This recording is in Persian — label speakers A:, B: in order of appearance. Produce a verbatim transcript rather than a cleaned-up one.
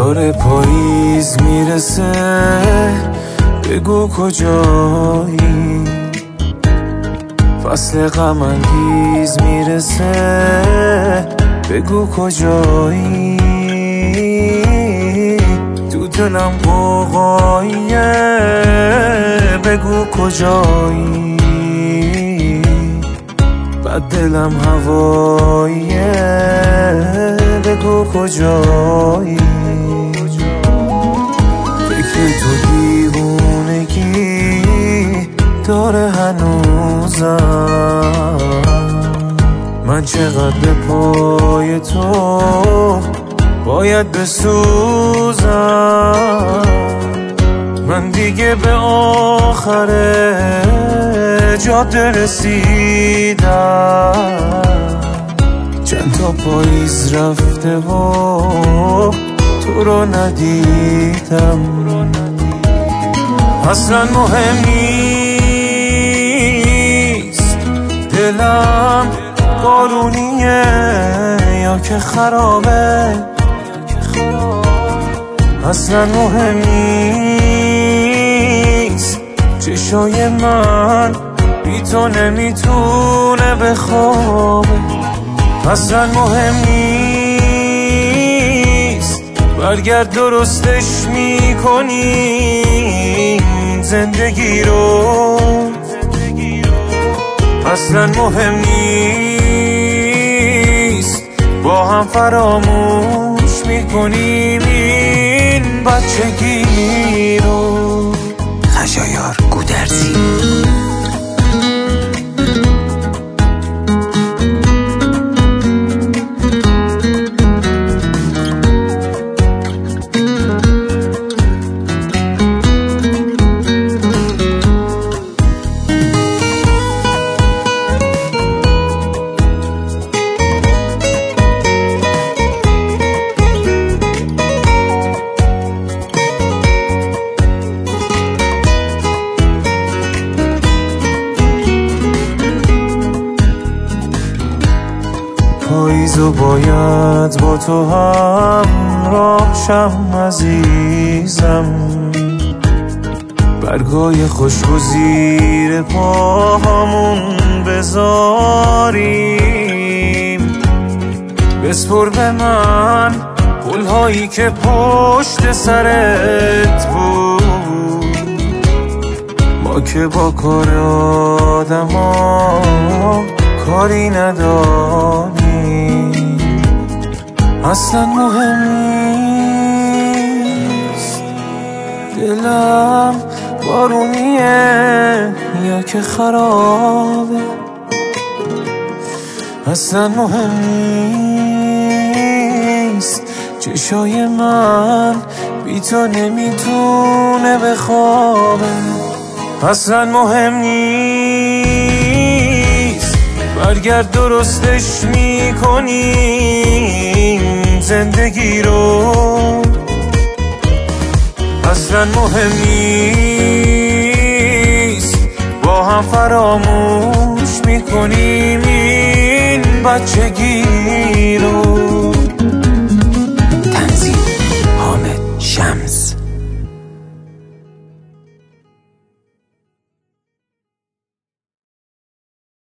A: داره پاییز میرسه، بگو کجایی؟ فصل غم انگیز میرسه، بگو کجایی؟ تو دلم قوقاییه، بگو کجایی؟ بعد دلم هواییه، بگو کجایی؟ فکر تو دیوونگی داره هنوزم، من چقدر به پای تو باید بسوزم. من دیگه به آخر جاده رسیدم، چند تا پاییز رفته و تو رو ندیدم. اصلا مهم نیست دلم بارونیه یا که خرابه، اصلا مهم نیست چشای من بی تو نمیتونه بخوابه، اصلا مهم نیست برگرد درستش میکنیم زندگی رو، اصلا مهم نیست با هم فراموش میکنیم این بچگی رو.
B: خشایار گودرزی.
A: پاییزو باید با تو همراه شم عزیزم، برگای خوشبو زیر پاهامون بذاریم، بسپر به من پلهایی که پشت سرت بود، ما که با کار آدم ها کاری نداریم. اصلا مهم نیست دلم بارونیه یا که خرابه، اصلا مهم نیست چشای من بی تو نمیتونه بخوابه، اصلا مهم نیست برگرد درستش میکنیم زندگی رو، اصلا مهم نیست با هم فراموش میکنیم این بچگی رو.